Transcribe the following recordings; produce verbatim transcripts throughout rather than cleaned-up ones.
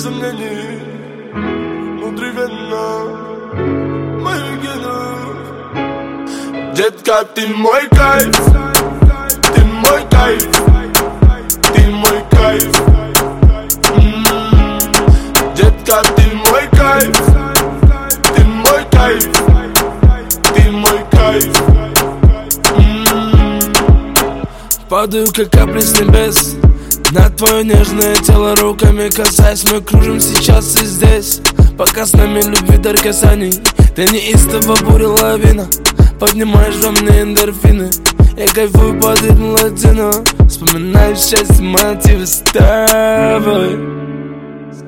сомнений внутривенно моих генов. Детка, ты мой кайф, ты мой кайф, ты мой кайф. М-м-м. Детка, ты мой кайф, ты мой кайф, ты мой кайф. М-м-м. Падаю, как капли с небес на твое нежное тело, руками касаясь. Мы кружим сейчас и здесь, пока с нами любви дар касаний. Ты неистово буря лавина, поднимаешь во мне эндорфины. Я кайфую под ритм латино, вспоминаю счастье, мотивы с тобой, с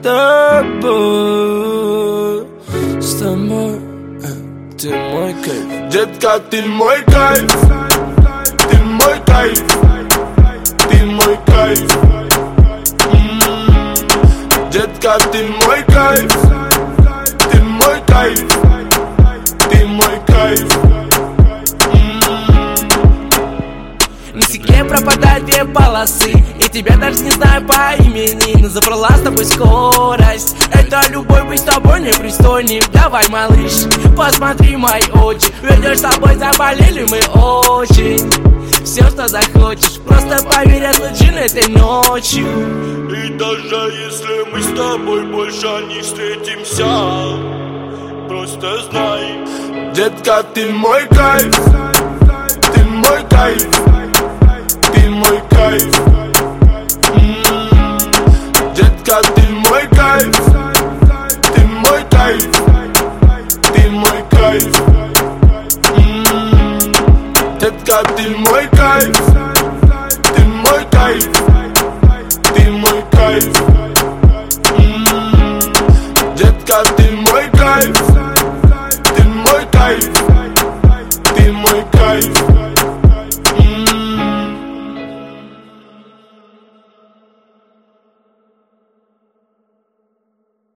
тобой, с тобой. Ты мой кайф. Детка, ты мой кайф, ты мой кайф, ты мой кайф. М-м-м. Детка, ты мой кайф, ты мой кайф, ты мой кайф. М-м-м. На стекле пропадают две полосы, и тебя даже не знаю по имени, но забрала с тобой скорость. Это любовь, быть с тобой непристойным. Давай, малыш, посмотри мои очи, ведь с тобой заболели мы очень. Все, что захочешь, просто поверь, отлучим этой ночью. И даже если мы с тобой больше не встретимся, просто знай, детка, ты мой кайф, ты мой кайф, ты мой кайф. М-м-м. Детка, ты мой кайф, ты мой кайф, ты мой кайф. М-м-м. Детка, ты мой кайф, ты мой кайф, ты мой кайф. М-м-м. Детка, ты мой кайф, ты мой кайф, ты мой кайф.